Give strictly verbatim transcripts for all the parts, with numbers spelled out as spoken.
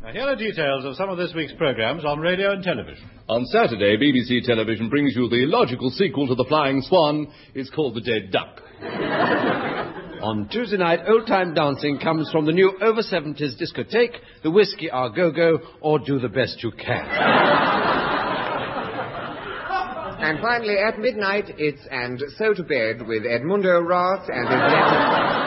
Now, here are details of some of this week's programmes on radio and television. On Saturday, B B C Television brings you the logical sequel to The Flying Swan. It's called The Dead Duck. On Tuesday night, old-time dancing comes from the new over seventies discotheque, the Whiskey Our Go-Go, or Do the Best You Can. And finally, at midnight, it's And So to Bed with Edmundo Roth and his letter...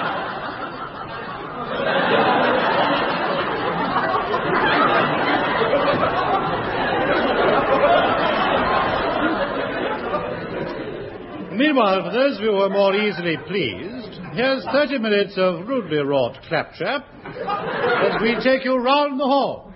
Meanwhile, for those of you who are more easily pleased, here's thirty minutes of rudely wrought claptrap as we take you round the hall.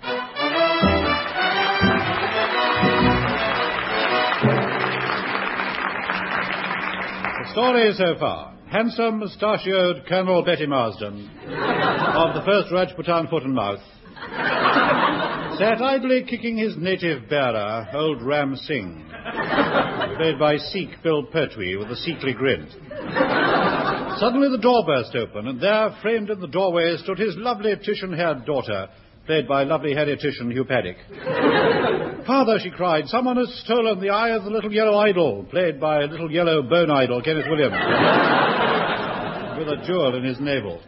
The story so far. Handsome, mustachioed Colonel Betty Marsden of the first Rajputan Foot and Mouth sat idly kicking his native bearer, old Ram Singh, played by Sikh Bill Pertwee with a Sikhly grin. Suddenly the door burst open, and there, framed in the doorway, stood his lovely Titian-haired daughter, played by lovely Harry Titian, Hugh Paddock. "Father," she cried, "someone has stolen the eye of the little yellow idol," played by little yellow bone idol, Kenneth Williams, with a jewel in his navel.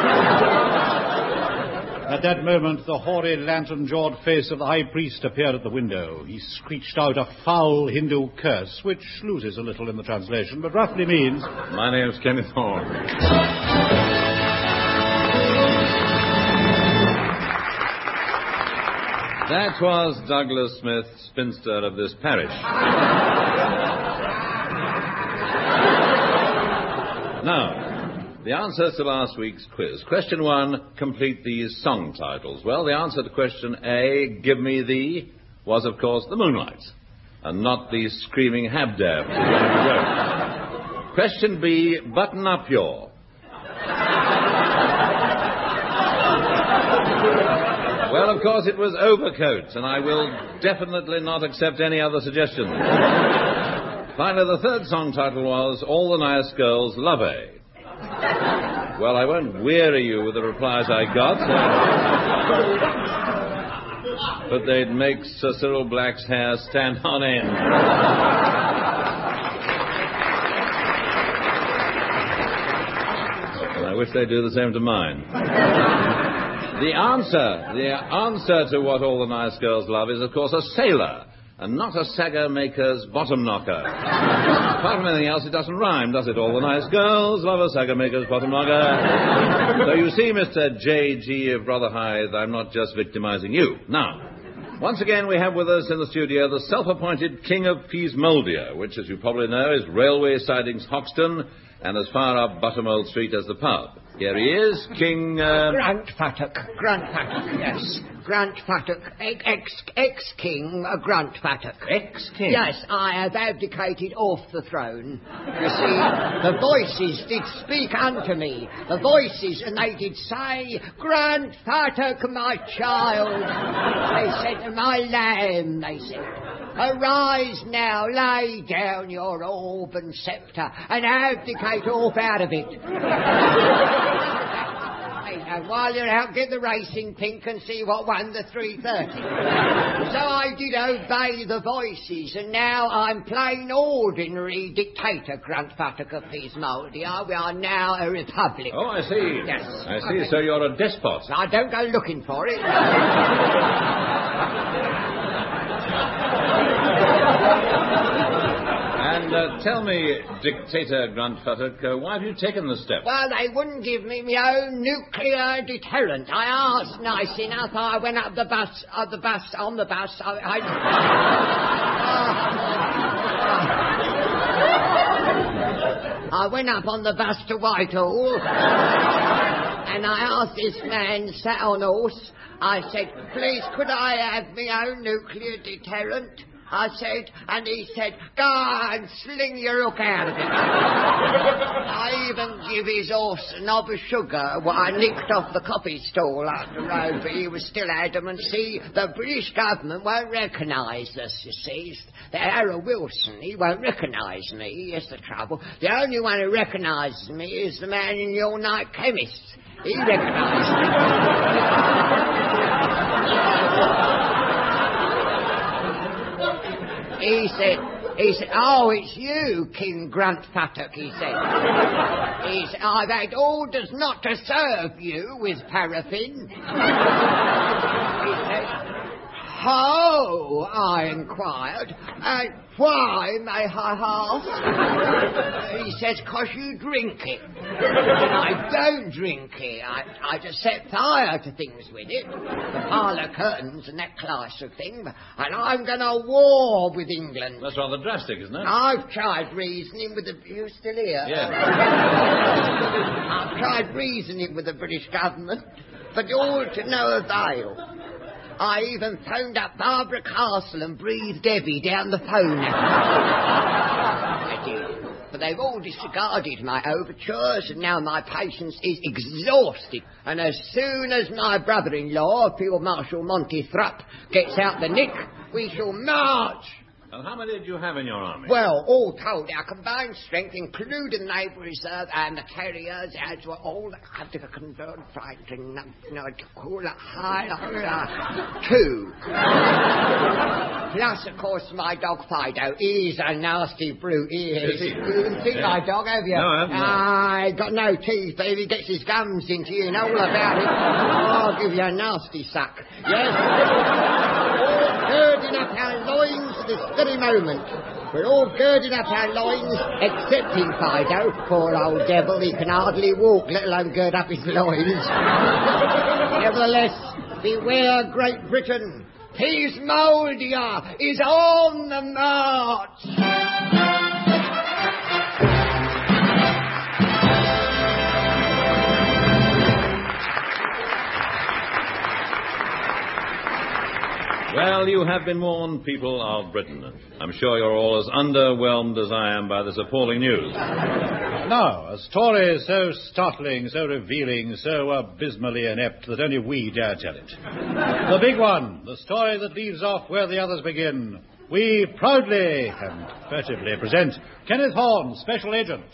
At that moment, the hoary, lantern-jawed face of the high priest appeared at the window. He screeched out a foul Hindu curse, which loses a little in the translation, but roughly means... My name's Kenneth Horne. That was Douglas Smith, spinster of this parish. Now... the answers to last week's quiz. Question one, complete these song titles. Well, the answer to question A, Give Me Thee, was, of course, The Moonlights, and not the Screaming Habdab. Question B, Button Up Your. Well, of course, it was Overcoat, and I will definitely not accept any other suggestions. Finally, the third song title was All the Nice Girls Love A. Well, I won't weary you with the replies I got, uh, but they'd make Sir Cyril Black's hair stand on end. And I wish they'd do the same to mine. The answer, the answer to What All the Nice Girls Love is, of course, a sailor, and not a saga maker's bottom knocker. Apart from anything else, it doesn't rhyme, does it? All the nice girls love a saga maker's bottom knocker. So you see, Mister J G of Rotherhithe, I'm not just victimizing you. Now, once again, we have with us in the studio the self-appointed King of Peasmoldia, which, as you probably know, is Railway Sidings Hoxton and as far up Buttermold Street as the pub. Here he is, King... Uh... Grant Fattock. Grant Fattock, yes. Grant Fattock. Ex, ex-king, uh, Grant Fattock. Ex-king? Yes, I have abdicated off the throne. You see, the voices did speak unto me. The voices, and they did say, Grant Fattock, my child. They said, my lamb, they said. Arise now, lay down your orb and sceptre, and abdicate off out of it. And while you're out, get the racing pink and see what won the three thirty. So I did obey the voices, and now I'm plain ordinary dictator, Grant Fattock of Peasmoldia. We are now a republic. Oh, I see. Yes. I see, okay. So you're a despot. I don't go looking for it. And uh, tell me, Dictator Grant Fattock, uh, why have you taken this step? Well, they wouldn't give me my own nuclear deterrent. I asked nice enough. I went up the bus, uh, the bus, on the bus. I... I, I went up on the bus to Whitehall, and I asked this man sat on horse. I said, please, could I have my own nuclear deterrent? I said, and he said, go and sling your hook out of it. I even give his horse a knob of sugar, what I nicked off the coffee stall up the road, but he was still adamant. See, the British government won't recognise us, you see. The Harold Wilson, he won't recognise me, here's the trouble. The only one who recognises me is the man in your night chemist. He recognised me. he said, he said, oh, it's you, King Gruntfuttock, he said. He said, I've had orders not to serve you with paraffin. He said, how, I inquired, and why, may I ask? He says, 'cause you drink it. I don't drink it. I, I just set fire to things with it. The parlour curtains and that class of thing. And I'm going to war with England. That's rather drastic, isn't it? I've tried reasoning with the... You still here? Yeah. I've tried reasoning with the British government, but all to no avail. I even phoned up Barbara Castle and breathed Debbie down the phone. I did. But they've all disregarded my overtures, and now my patience is exhausted. And as soon as my brother-in-law, Field Marshal Monty Thrupp, gets out the nick, we shall march. And how many did you have in your army? Well, all told, our combined strength, including the Naval Reserve and the carriers, as were all the fighting, no, two. Plus, of course, my dog Fido is a nasty brute. He is. You seen my dog, have you? No, I haven't. I got no teeth, but if he gets his gums into you, you know all about it. I'll give you a nasty suck. Yes? Girding up our loins at this very moment. We're all girding up our loins, excepting Fido. Poor old devil, he can hardly walk, let alone gird up his loins. Nevertheless, beware Great Britain. His Moldia is on the march. Well, you have been warned, people of Britain. I'm sure you're all as underwhelmed as I am by this appalling news. No, a story so startling, so revealing, so abysmally inept that only we dare tell it. The big one, the story that leaves off where the others begin. We proudly and furtively present Kenneth Horne, Special Agent.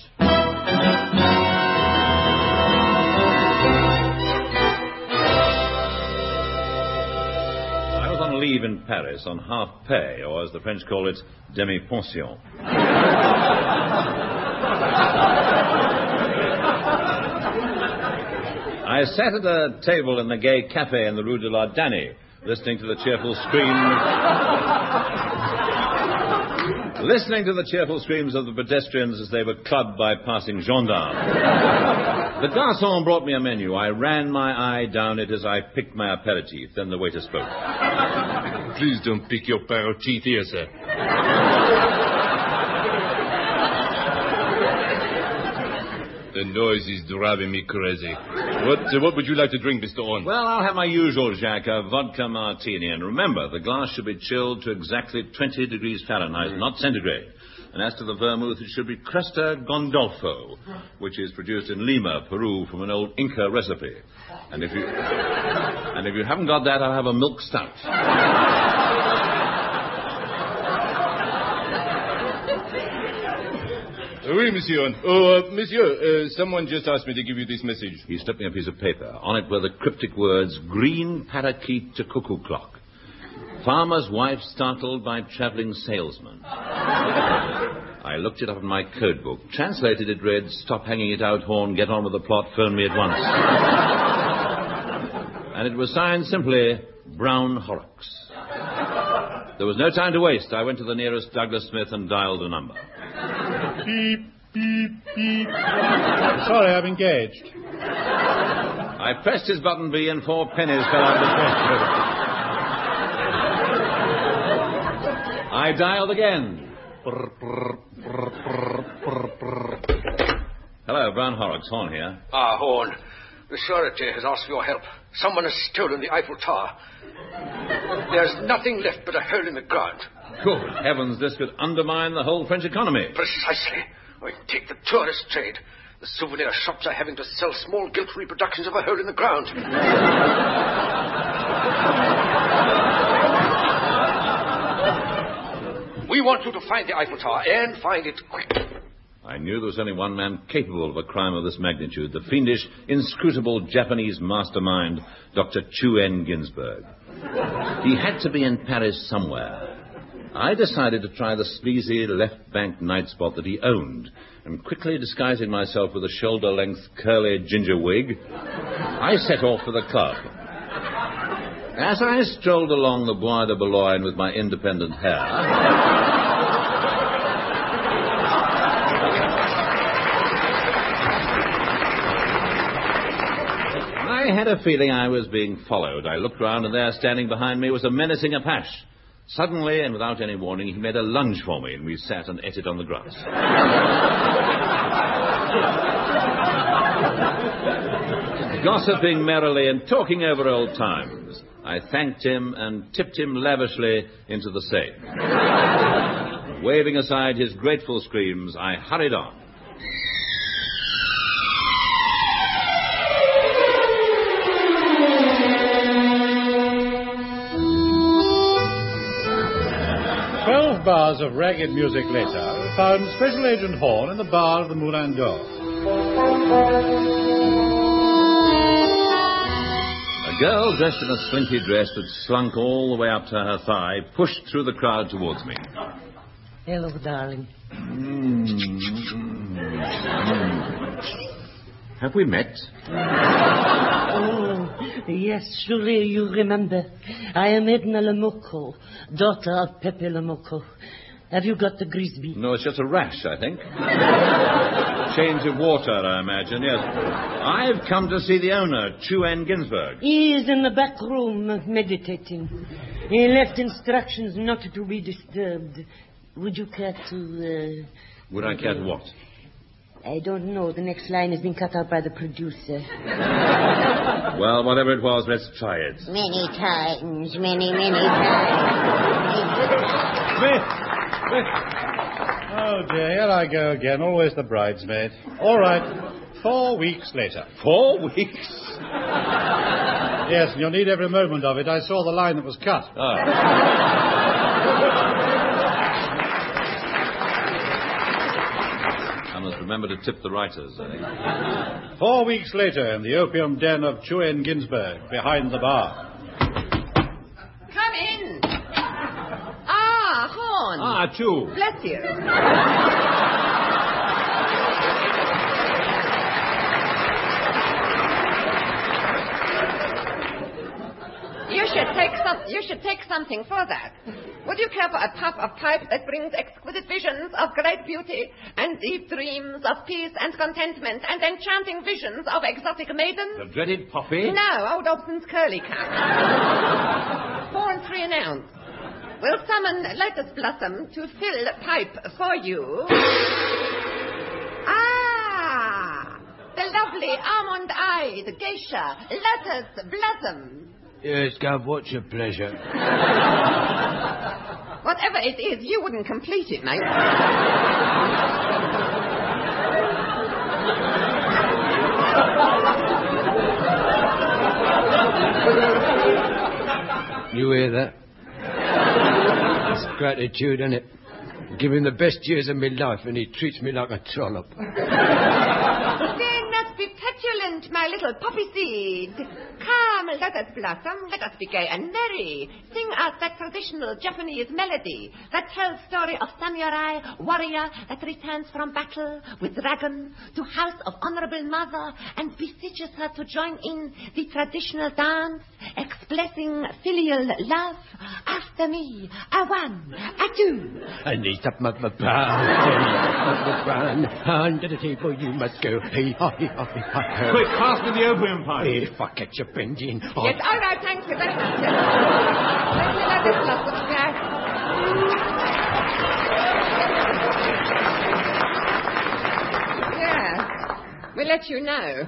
Leave in Paris on half pay, or as the French call it, demi-pension. I sat at a table in the gay cafe in the Rue de la Danny, listening to the cheerful screams... listening to the cheerful screams of the pedestrians as they were clubbed by passing gendarmes. The garçon brought me a menu. I ran my eye down it as I picked my aperitif. Then the waiter spoke. Please don't pick your pair of teeth here, sir. The noise is driving me crazy. What uh, what would you like to drink, Mister Horne? Well, I'll have my usual, Jacques, a vodka martini. And remember, the glass should be chilled to exactly twenty degrees Fahrenheit, not centigrade. And as to the vermouth, it should be Cresta Gondolfo, which is produced in Lima, Peru, from an old Inca recipe. And if you and if you haven't got that, I'll have a milk stout. Oui, monsieur. Oh, uh, monsieur, uh, someone just asked me to give you this message. He slipped me a piece of paper. On it were the cryptic words, green parakeet to cuckoo clock. Farmer's wife startled by travelling salesman. I looked it up in my code book. Translated, it read, stop hanging it out, Horne, get on with the plot, phone me at once. And it was signed simply, Brown Horrocks. There was no time to waste. I went to the nearest Douglas Smith and dialed a number. Beep, beep, beep. Sorry, I'm engaged. I pressed his button B and four pennies fell out of the press. I dialed again. Hello, Brown Horrocks. Horne here. Ah, Horne. The Surety has asked for your help. Someone has stolen the Eiffel Tower. There's nothing left but a hole in the ground. Good heavens, this could undermine the whole French economy. Precisely. I mean, take the tourist trade. The souvenir shops are having to sell small gilt reproductions of a hole in the ground. We want you to find the Eiffel Tower, and find it quick. I knew there was only one man capable of a crime of this magnitude, the fiendish, inscrutable Japanese mastermind, Doctor Chu N. Ginsberg. He had to be in Paris somewhere. I decided to try the sleazy left bank night spot that he owned, and quickly disguising myself with a shoulder-length curly ginger wig, I set off for the club. As I strolled along the Bois de Boulogne with my independent hair, I had a feeling I was being followed. I looked round, and there, standing behind me, was a menacing Apache. Suddenly, and without any warning, he made a lunge for me, and we sat and ate it on the grass. Gossiping merrily and talking over old times, I thanked him and tipped him lavishly into the safe. Waving aside his grateful screams, I hurried on. Twelve bars of ragged music later found Special Agent Horn in the bar of the Moulin d'Or. A girl dressed in a slinky dress that slunk all the way up to her thigh pushed through the crowd towards me. Hello, darling. Have we met? Oh, yes, surely you remember. I am Edna Lemoko, daughter of Pepe Lemoko. Have you got the Grisby? No, it's just a rash, I think. Change of water, I imagine, yes. I've come to see the owner, Chuen Ginsberg. He is in the back room meditating. He left instructions not to be disturbed. Would you care to... Uh... Would I care to what? I don't know. The next line has been cut out by the producer. Well, whatever it was, let's try it. Many times, many, many times. Smith! Smith! Oh, dear, here I go again. Always the bridesmaid. All right. Four weeks later. Four weeks? Yes, and you'll need every moment of it. I saw the line that was cut. Ah. Remember to tip the writers, I think. Four weeks later, in the opium den of Chuen Ginsberg, behind the bar. Come in. Ah, Horn. Ah, Chu. Bless you. You should take some. You should take something for that. Would you care for a puff of pipe that brings exquisite visions of great beauty and deep dreams of peace and contentment and enchanting visions of exotic maidens? The dreaded poppy? No, old Dobson's curly cap. Four and three an ounce. We'll summon Lettuce Blossom to fill pipe for you. Ah, the lovely almond-eyed geisha, Lettuce Blossom. Yes, Gov, what's your pleasure? Whatever it is, you wouldn't complete it, mate. You hear that? That's gratitude, isn't it? Give him the best years of my life and he treats me like a trollop. Then not be petulant, my little poppy seed. Come, let us blossom, let us be gay and merry. Sing us that traditional Japanese melody that tells story of samurai, warrior that returns from battle with dragon to house of honorable mother and beseeches her to join in the traditional dance, expressing filial love. After me, a one, a two. I need up my brown. Under the table you must go. Hey, hi, hi, hi. Quick, pass me the opium pipe. If I catch a bending. Oh. Yes, all right, thank you very much. Let me let this blossom back. Yeah, we'll let you know.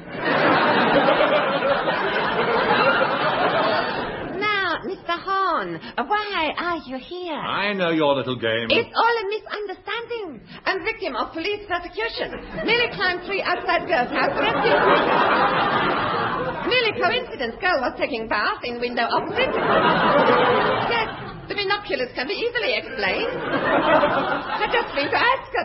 Now, Mister Horn, why are you here? I know your little game. It's all a misunderstanding. I'm victim of police persecution. Nearly climbed tree outside girl's house, rescued. Merely coincidence. Girl was taking bath in window opposite. Yes, the binoculars can be easily explained. Had just been to Ascot.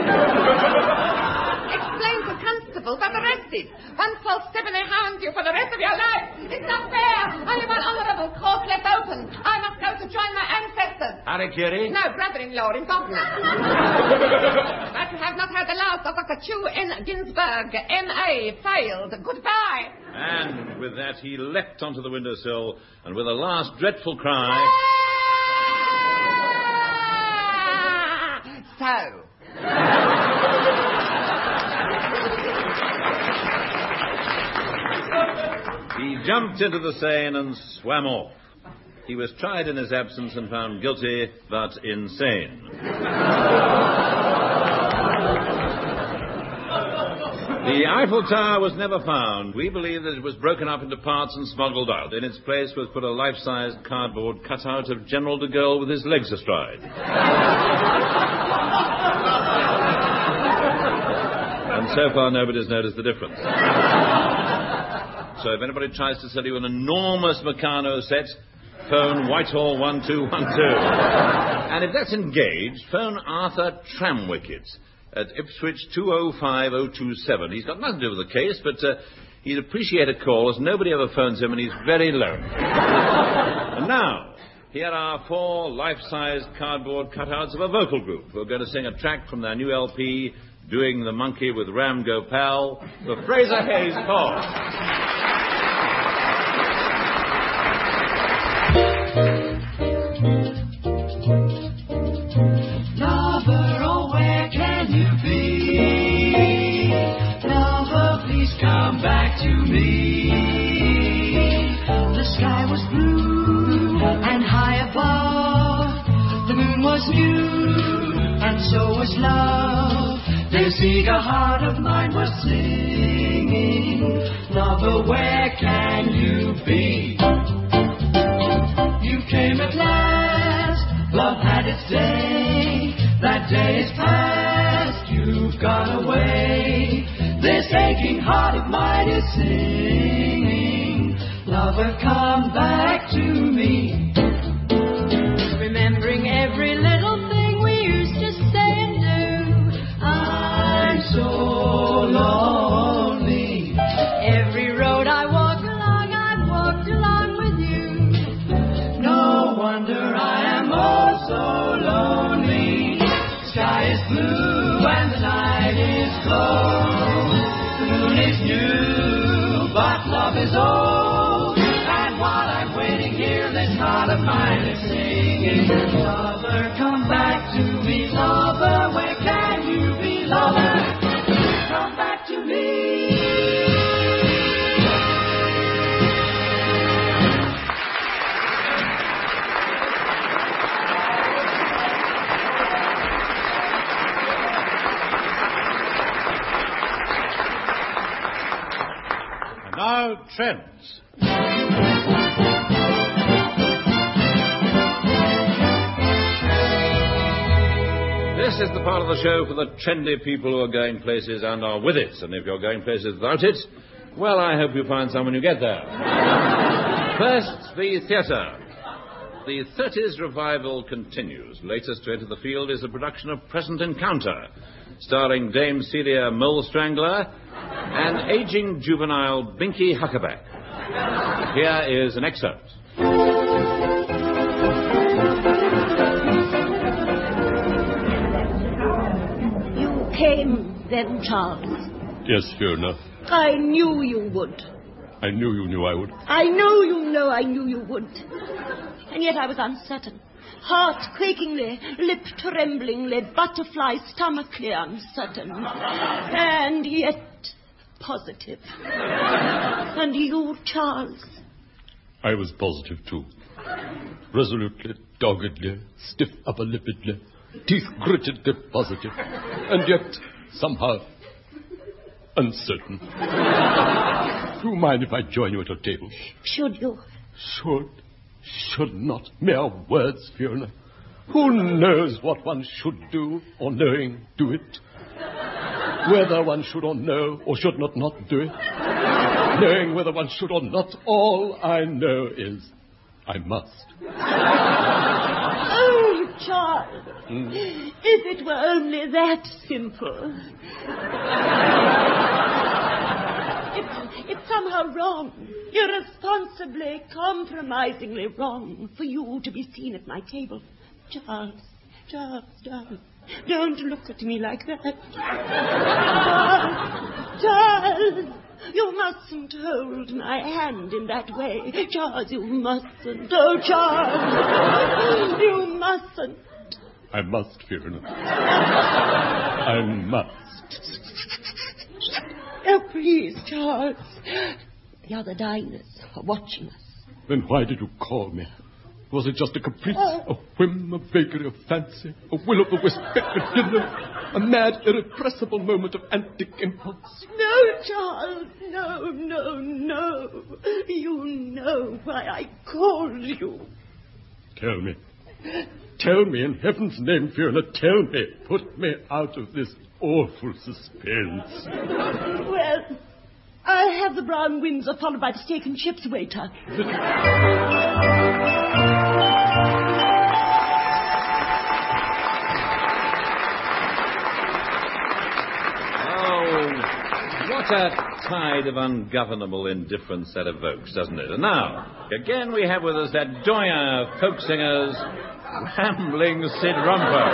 Explained to constable, but arrested. One false step and they hound you for the rest of your life. It's not fair. Only one honorable course left open. I must go to join my ancestors. Harikiri? No, brother-in-law in Bognor. But you have not heard the last of Doctor Chu N. Ginsburg, M A failed. Goodbye. And with that, he leapt onto the windowsill, and with a last dreadful cry... So. He jumped into the Seine and swam off. He was tried in his absence and found guilty, but insane. The Eiffel Tower was never found. We believe that it was broken up into parts and smuggled out. In its place was put a life-sized cardboard cutout of General de Gaulle with his legs astride. And so far, nobody's noticed the difference. So if anybody tries to sell you an enormous Meccano set, phone Whitehall one two one two. And if that's engaged, phone Arthur Tramwicket at Ipswich two oh five oh two seven. He's got nothing to do with the case, but uh, he'd appreciate a call, as nobody ever phones him, and he's very lonely. And now, here are four life-sized cardboard cutouts of a vocal group who are going to sing a track from their new L P, Doing the Monkey with Ram Gopal, the Fraser Hayes Four. Lover, oh, where can you be? Lover, please come back to me. The sky was blue and high above. The moon was new and so was love. This eager heart of mine was singing. Lover, where can you be? You came at last, love had its day. That day is past, you've gone away. This aching heart of mine is singing. Lover, come back to me. Remembering every little thing we used to say and do. I'm so lonely. Every road I walk along, I've walked along with you. No wonder I am oh so lonely. Sky is blue and the night is cold. The moon is new, but love is old. And while I'm waiting here, this heart of mine is singing. Lover, come back to me. Lover, where can you be? Lover, come back to me. Now, trends. This is the part of the show for the trendy people who are going places and are with it. And if you're going places without it, well, I hope you find someone you get there. First, the theatre. The thirties revival continues. Latest to enter the field is a production of Present Encounter, starring Dame Celia Mole Strangler and aging juvenile Binky Huckaback. Here is an excerpt. You came then, Charles. Yes, Fiona. I knew you would. I knew you knew I would. I know you know I knew you would. And yet I was uncertain. Heart quakingly, lip tremblingly, butterfly stomachly uncertain. And yet positive. And you, Charles? I was positive, too. Resolutely, doggedly, stiff upper-lippedly, teeth grittedly positive. And yet, somehow, uncertain. Do you mind if I join you at your table? Should you? Should. Should not. Mere words, Fiona. Who knows what one should do, or knowing, do it? Whether one should or know, or should not not do it? Knowing whether one should or not, all I know is I must. Oh, Charles. Mm. If it were only that simple. It's, it's somehow wrong, irresponsibly, compromisingly wrong for you to be seen at my table. Charles, Charles, Charles, don't look at me like that. Charles, Charles, you mustn't hold my hand in that way. Charles, you mustn't. Oh, Charles, you mustn't. I must, Fiona. I must. Oh, please, Charles. The other diners are watching us. Then why did you call me? Was it just a caprice, a whim, a vagary of fancy, a will-o'-the-wisp bit of dinner, a mad, irrepressible moment of antic impulse? No, Charles, no, no, no. You know why I called you. Tell me. Tell me, in heaven's name, Fiona, tell me. Put me out of this awful suspense. Well, I have the Brown Windsor followed by the steak and chips waiter. What a tide of ungovernable indifference that evokes, doesn't it? And now, again we have with us that doyen of folk singers, Rambling Sid Rumper.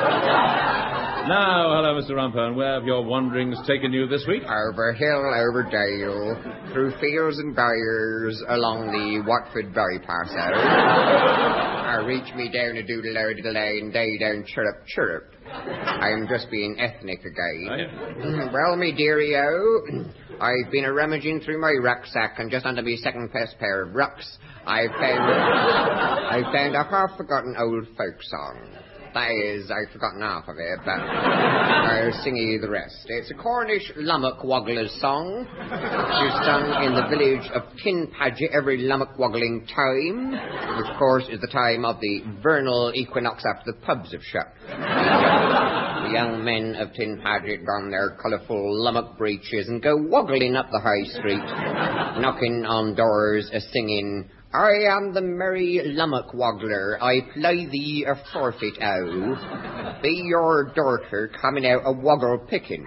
Now, hello, Mister Rumper, and where have your wanderings taken you this week? Over hill, over dale, through fields and byres, along the Watford bypass out. I reach me down a doodle-o, diddle-ay, and day down chirrup, chirrup. I'm just being ethnic again. Oh, yeah. Well, me dearie-o, I've been a-rummaging through my rucksack, and just under me second best pair of rucks, I found I found a half-forgotten old folk song. That is, I've forgotten half of it, but I'll sing you the rest. It's a Cornish lummock waggler's song, which is sung in the village of Tinpadget every lummock waggling time, which, of course, is the time of the vernal equinox after the pubs have shut. The young men of Tinpadget don their colourful lummock breeches and go waggling up the high street, knocking on doors, a-singing, I am the merry lummock waggler, I play thee a forfeit, oh. Be your daughter coming out a woggle picking.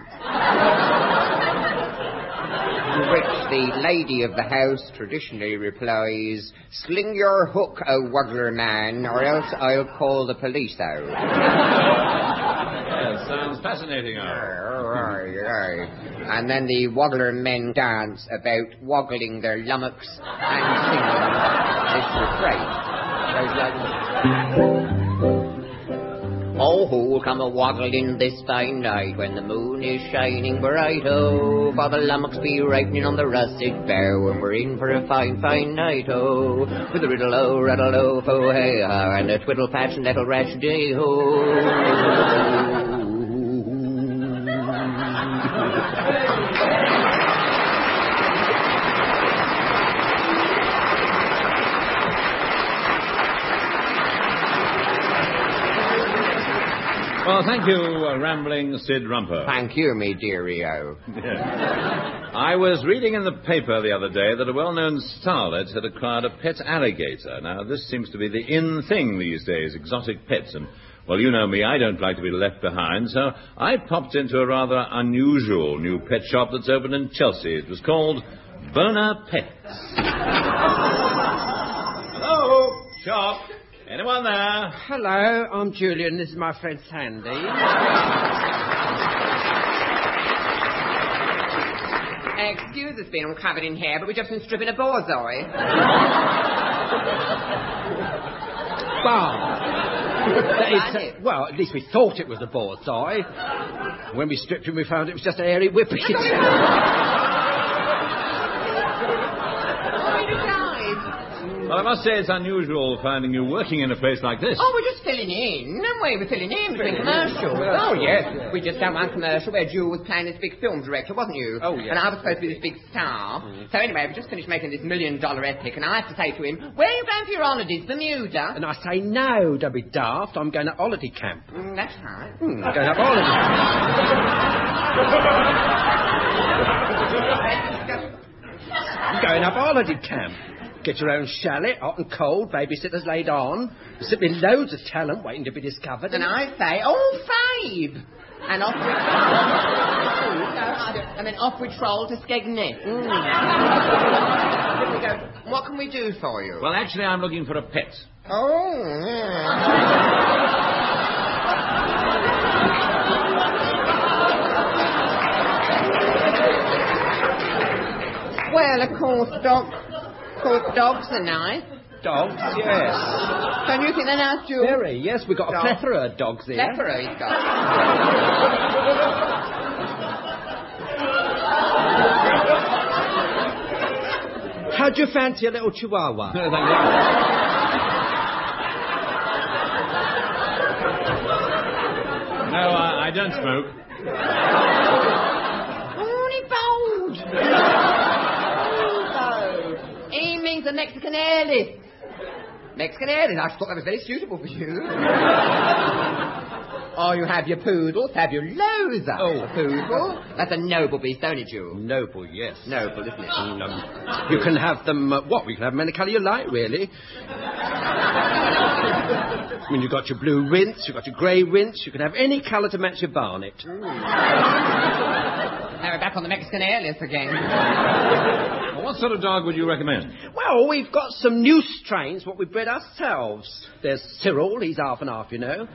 To which the lady of the house traditionally replies, sling your hook, O waggler man, or else I'll call the police out. Yes, sounds fascinating, oh. Aye, aye. And then the waggler men dance about waggling their lummocks and singing this refrain. Goes like this. Oh, who'll come a-waggling this fine night when the moon is shining bright, oh, for the lummocks be ripening on the russet bough, and we're in for a fine, fine night, oh, with a riddle-o, rattle-o, fo-hey-ha, and a twiddle-patch and nettle-rash-day-ho. Well, thank you, uh, Rambling Sid Rumper. Thank you, me dearie-o. Yeah. I was reading in the paper the other day that a well-known starlet had acquired a pet alligator. Now, this seems to be the in thing these days, exotic pets. And, well, you know me, I don't like to be left behind, so I popped into a rather unusual new pet shop that's opened in Chelsea. It was called Boner Pets. Hello, shop. Anyone there? Hello, I'm Julian. This is my friend Sandy. Excuse us being all covered in hair, but we've just been stripping a boar's eye. Well, it's, uh, well, at least we thought it was a boar's eye. When we stripped him, we found it was just a hairy whippet. Well, I must say it's unusual finding you working in a place like this. Oh, we're just filling in. No way we're filling in. We're doing commercial. Oh, yes. We just done one commercial where Jewel was playing this big film director, wasn't you? Oh, yes. And I was supposed to be this big star. Mm. So anyway, we just finished making this million-dollar epic, and I have to say to him, where are you going for your holidays? Bermuda? And I say, no, don't be daft. I'm going to holiday camp. Mm, that's right. Mm, I'm going to have holiday camp. I'm going up holiday camp. Get your own chalet, hot and cold, babysitters laid on. There's simply loads of talent waiting to be discovered. And I say, oh, Fabe! And off we... no, and then off we troll to Skegness. Mm. Here we go. What can we do for you? Well, actually, I'm looking for a pet. Oh, yeah. Well, of course, dog... Of course, dogs are nice. Dogs, yes. Don't you think they're nice, too? Very, yes. We've got a Dogs. plethora of dogs here. Plethora, he's got. How'd you fancy a little chihuahua? No, thank you. No, I, I don't smoke. Only bold. Only bold. He means the Mexican airlift. Mexican airlift. I thought that was very suitable for you. Oh, you have your poodles, have your Loza. Oh, poodle. That's a noble beast, don't it, Jules? Noble, yes. Noble, isn't it? Um, you can have them, uh, what? We can have them any colour you like, really. I mean, you've got your blue rinse, you've got your grey rinse, you can have any colour to match your barnet. Mm. Now we're back on the Mexican airlift again. Well, what sort of dog would you recommend? Well, we've got some new strains, what we bred ourselves. There's Cyril, he's half and half, you know.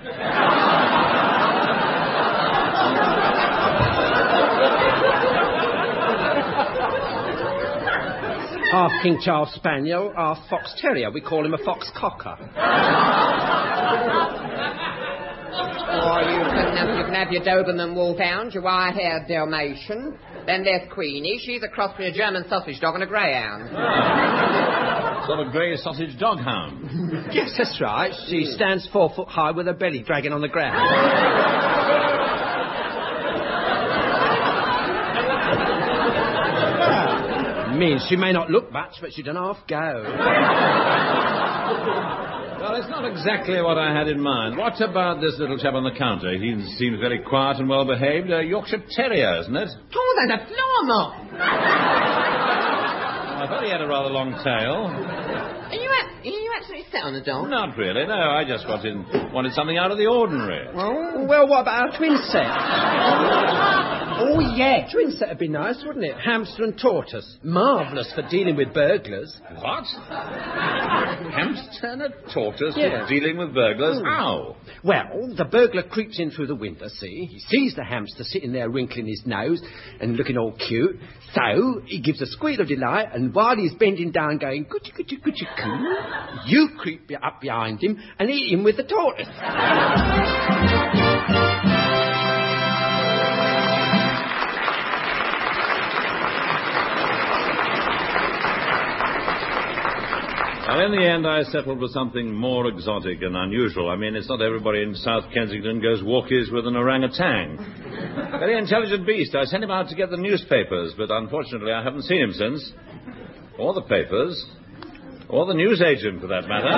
Half King Charles Spaniel, half Fox Terrier. We call him a Fox Cocker. Or you can, um, you can have your Doberman Wolfhound, your wire-haired Dalmatian. Then there's Queenie. She's a cross between a German sausage dog and a greyhound. Sort of grey sausage dog hound. Yes, that's right. She stands four foot high with her belly dragging on the ground. Means she may not look much, but she don't half go. Well, it's not exactly what I had in mind. What about this little chap on the counter? He seems very quiet and well-behaved. A Yorkshire Terrier, isn't it? Oh, there's a floor mop. I thought he had a rather long tail. Are you, a- are you actually set on the dog? Not really, no. I just wanted, wanted something out of the ordinary. Oh, well, what about our twin set? Oh, yeah. Twin set would be nice, wouldn't it? Hamster and tortoise. Marvellous for dealing with burglars. What? Hamster and a tortoise Yeah. for dealing with burglars? Mm. How? Well, the burglar creeps in through the window, see? He sees the hamster sitting there wrinkling his nose and looking all cute. So, he gives a squeal of delight, and while he's bending down going, coochie, coochie, coochie, coo, you creep up behind him and eat him with the tortoise. Well, in the end, I settled with something more exotic and unusual. I mean, it's not everybody in South Kensington goes walkies with an orangutan. Very intelligent beast. I sent him out to get the newspapers, but unfortunately I haven't seen him since. Or the papers. Or the newsagent, for that matter.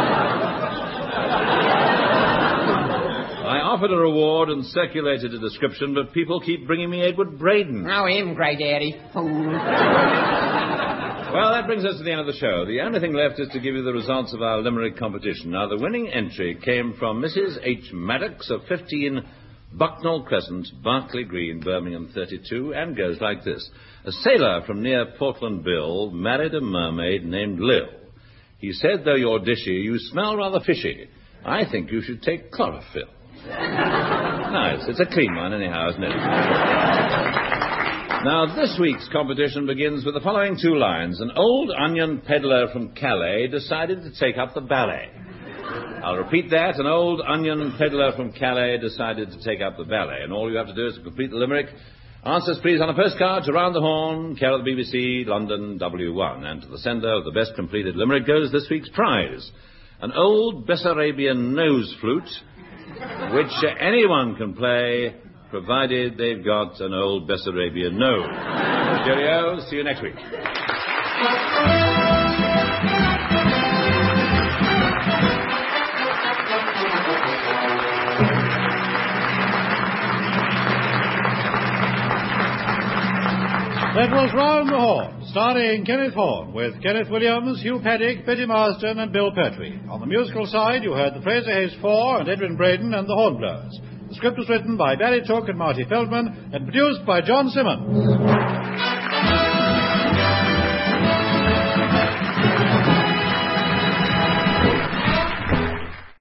I offered a reward and circulated a description, but people keep bringing me Edward Braden. Oh, him, great daddy. Fool. Well, that brings us to the end of the show. The only thing left is to give you the results of our limerick competition. Now, the winning entry came from Missus H. Maddox of fifteen Bucknell Crescent, Berkeley Green, Birmingham thirty-two, and goes like this. A sailor from near Portland Bill married a mermaid named Lil. He said, though you're dishy, you smell rather fishy. I think you should take chlorophyll. Nice. It's a clean one anyhow, isn't it? Now, this week's competition begins with the following two lines. An old onion peddler from Calais decided to take up the ballet. I'll repeat that. An old onion peddler from Calais decided to take up the ballet. And all you have to do is to complete the limerick. Answers, please, on a postcard to Round the Horn, care of the B B C, London, W one. And to the sender of the best completed limerick goes this week's prize. An old Bessarabian nose flute, which uh, anyone can play, provided they've got an old Bessarabian nose. Cheerio. See you next week. That was Round the Horn, starring Kenneth Horne, with Kenneth Williams, Hugh Paddick, Betty Marsden, and Bill Pertwee. On the musical side, you heard the Fraser Hayes Four and Edwin Braden and the Hornblowers. The script was written by Barry Took and Marty Feldman and produced by John Simmons.